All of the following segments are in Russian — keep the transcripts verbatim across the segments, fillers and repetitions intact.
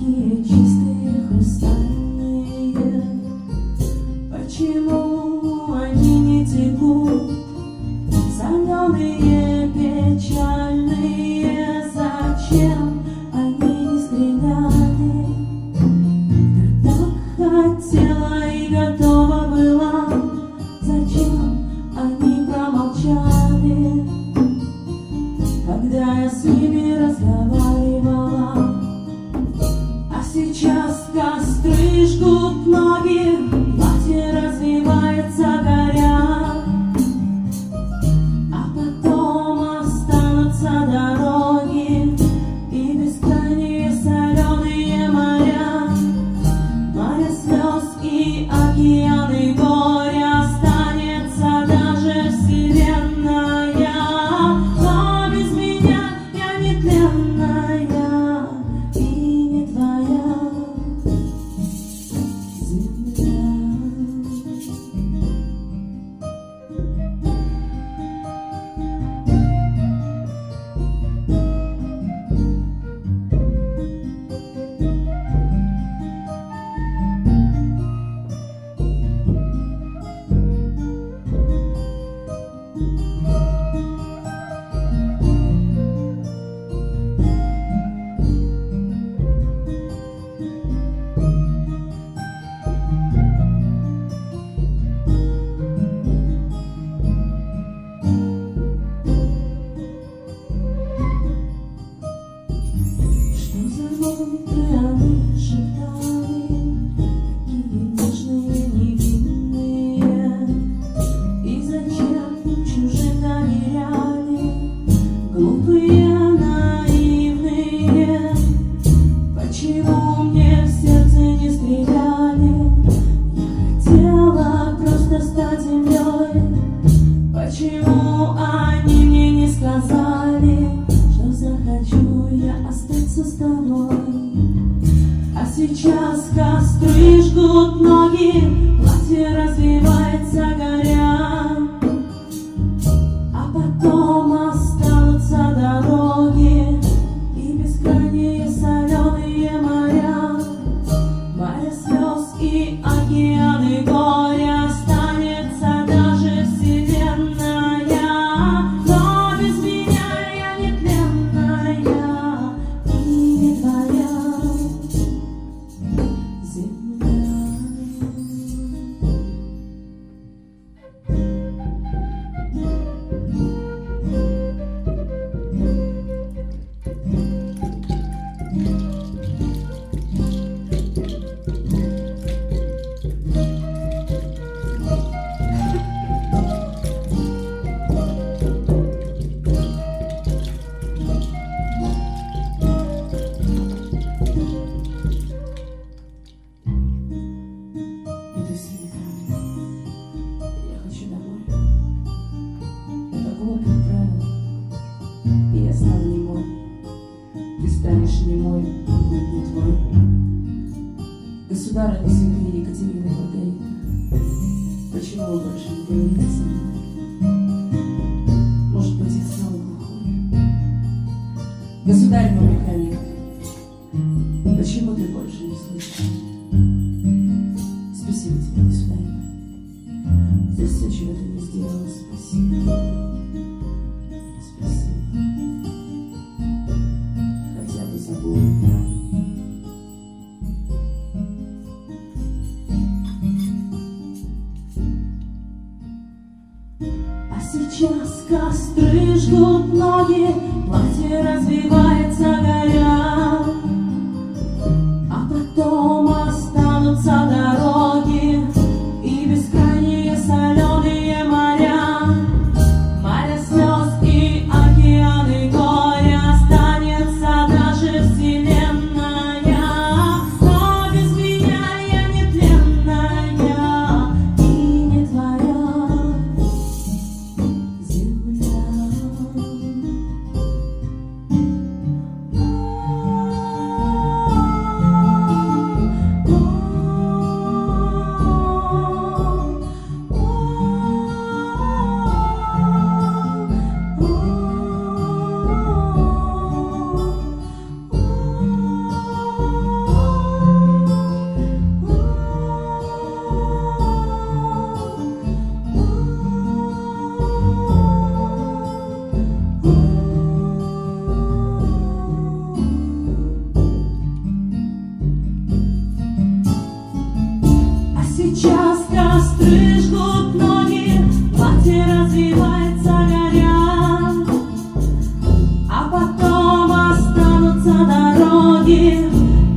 такие чистые, хрустальные. Почему они не текут, соленые, печальные? Зачем они не стреляли? Так хотела и готова была. Зачем они промолчали, когда я с ними разговаривала? А сейчас костры жгут ноги, платье развивается, горя, а потом останутся дороги и бескрайние соленые моря, моря слез и океаны горя. Останется даже вселенная, но без меня я нетленная и не твоя земля. Они шептали, такие нежные, невинные, и зачем чужим доверяли, глупые, наивные? Почему мне в сердце не стреляли? Я хотела просто стать землей. Почему они мне не сказали, что захочу я остаться с тобой? А сейчас костры жгут ноги, платье развивается, горя, а потом останутся дороги и бескрайние соленые моря, моря слез и океаны горя. Останется даже вселенная, но без меня я нетленная и не твоя земля. Это сильно. Я хочу домой. Это глупое правило, и я стану немой. Ты станешь немой, будет не твой. Государыня святые Екатерина и Маргарита, почему вы больше не говорите со мной? Может быть, я стала глухой? Государь мой Михаил, почему ты больше не слышишь? Спасибо тебе, государь, за все, чего ты не сделала. Спасибо. Спасибо. Хотя бы забыл. А сейчас костры жгут ноги, платье развивается, горя, а потом останутся дороги и бескрайние соленые моря, моря слез и океаны горя. Останется даже вселенная, но без меня я нетленная и не твоя земля.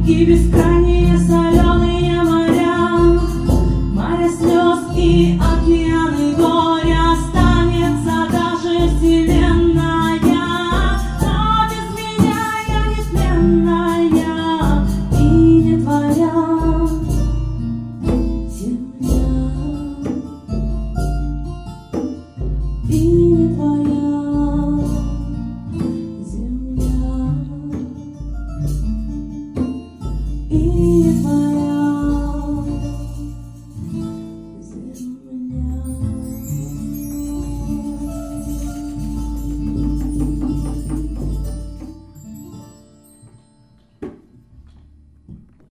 и бескрайние соленые моря, море слез и